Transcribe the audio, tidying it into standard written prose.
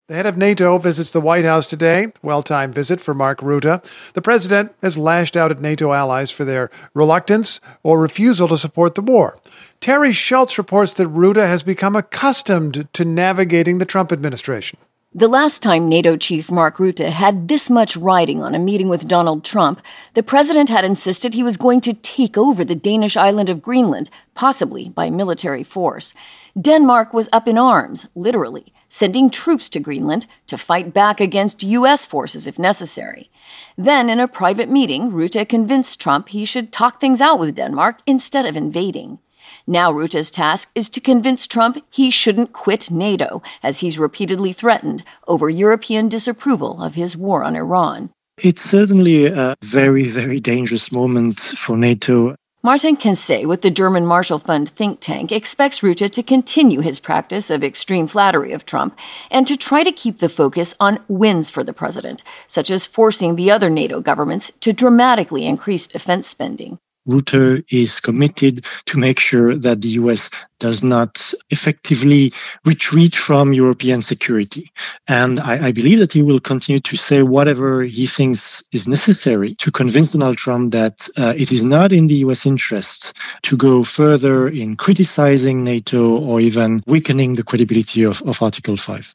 The head of NATO visits the White House today. Well-timed visit for Mark Rutte. The president has lashed out at NATO allies for their reluctance or refusal to support the war. Terry Schultz reports that Rutte has become accustomed to navigating the Trump administration. The last time NATO chief Mark Rutte had this much riding on a meeting with Donald Trump, the president had insisted he was going to take over the Danish island of Greenland, possibly by military force. Denmark was up in arms, literally, sending troops to Greenland to fight back against U.S. forces if necessary. Then, in a private meeting, Rutte convinced Trump he should talk things out with Denmark instead of invading. Now Rutte's task is to convince Trump he shouldn't quit NATO, as he's repeatedly threatened over European disapproval of his war on Iran. It's certainly a very, very dangerous moment for NATO. Martin Kensey with the German Marshall Fund think tank expects Rutte to continue his practice of extreme flattery of Trump and to try to keep the focus on wins for the president, such as forcing the other NATO governments to dramatically increase defense spending. Rutte is committed to make sure that the U.S. does not effectively retreat from European security. And I believe that he will continue to say whatever he thinks is necessary to convince Donald Trump that it is not in the U.S. interest to go further in criticizing NATO or even weakening the credibility of Article 5.